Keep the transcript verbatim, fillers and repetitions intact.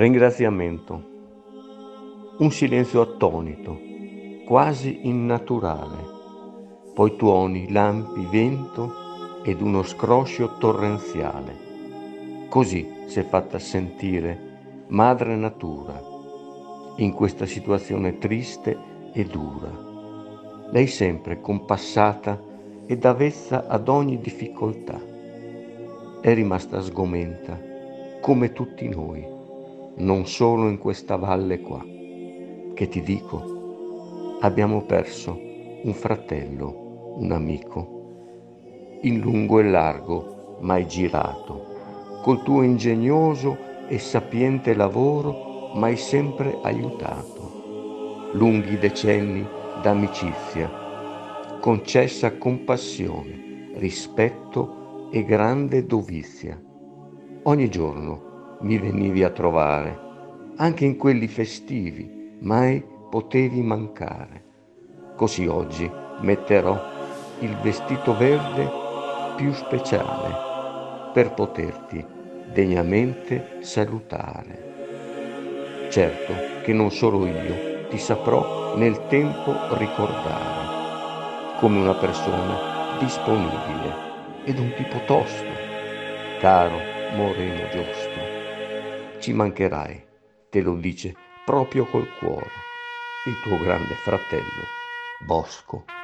Ringraziamento. Un silenzio attonito, quasi innaturale. Poi tuoni, lampi, vento ed uno scroscio torrenziale. Così s'è fatta sentire madre natura in questa situazione triste e dura. Lei sempre compassata ed avvezza ad ogni difficoltà. È rimasta sgomenta, come tutti noi, non solo in questa valle qua. Che ti dico? Abbiamo perso un fratello, un amico, in lungo e largo mai girato, col tuo ingegnoso e sapiente lavoro mai sempre aiutato. Lunghi decenni d'amicizia, concessa compassione, rispetto e grande dovizia. Ogni giorno mi venivi a trovare, anche in quelli festivi, mai potevi mancare. Così oggi metterò il vestito verde più speciale per poterti degnamente salutare. Certo che non solo io ti saprò nel tempo ricordare, come una persona disponibile ed un tipo tosto, caro Moreno Giusto. Ci mancherai, te lo dice proprio col cuore, il tuo grande fratello, Bosco.